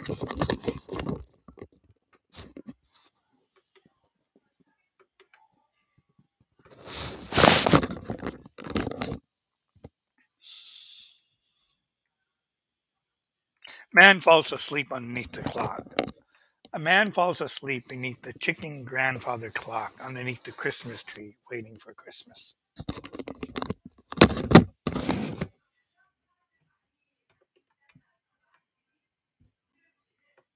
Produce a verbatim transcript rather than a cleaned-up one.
Man falls asleep underneath the clock. A man falls asleep beneath the ticking grandfather clock underneath the Christmas tree, waiting for Christmas.